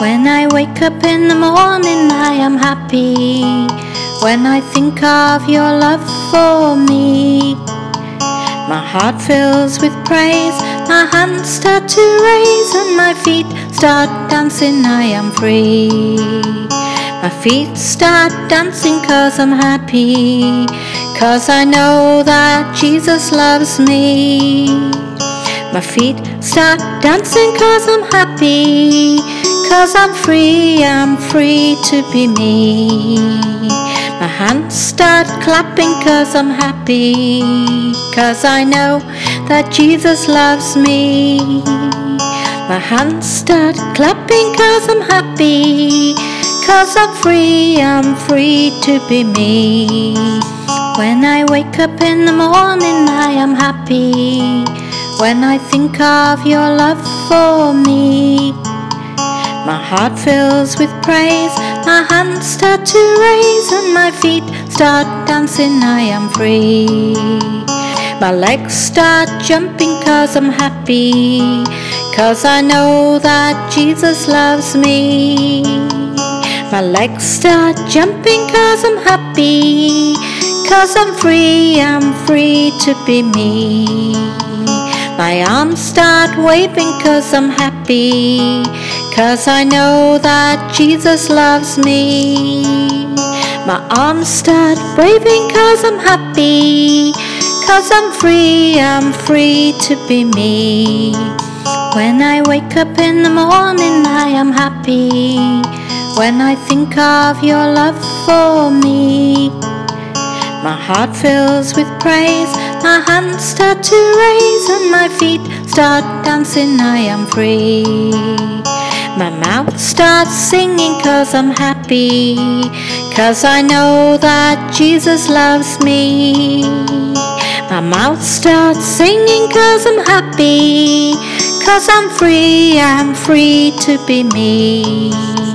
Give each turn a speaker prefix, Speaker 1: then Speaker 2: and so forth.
Speaker 1: When I wake up in the morning, I am happy. When I think of your love for me, my heart fills with praise, my hands start to raise, and my feet start dancing, I am free. My feet start dancing 'cause I'm happy, 'cause I know that Jesus loves me. My feet start dancing 'cause I'm happy, 'cause I'm free to be me. My hands start clapping 'cause I'm happy, 'cause I know that Jesus loves me. My hands start clapping 'cause I'm happy, 'cause I'm free to be me. When I wake up in the morning, I am happy. When I think of your love for me, my heart fills with praise, my hands start to raise, and my feet start dancing, I am free. My legs start jumping 'cause I'm happy, 'cause I know that Jesus loves me. My legs start jumping 'cause I'm happy, 'cause I'm free to be me. My arms start waving 'cause I'm happy, 'cause I know that Jesus loves me. My arms start waving 'cause I'm happy, 'cause I'm free to be me. When I wake up in the morning, I am happy. When I think of your love for me, my heart fills with praise, my hands start to raise, and my feet start dancing, I am free. My mouth starts singing 'cause I'm happy, 'cause I know that Jesus loves me. My mouth starts singing 'cause I'm happy, 'cause I'm free to be me.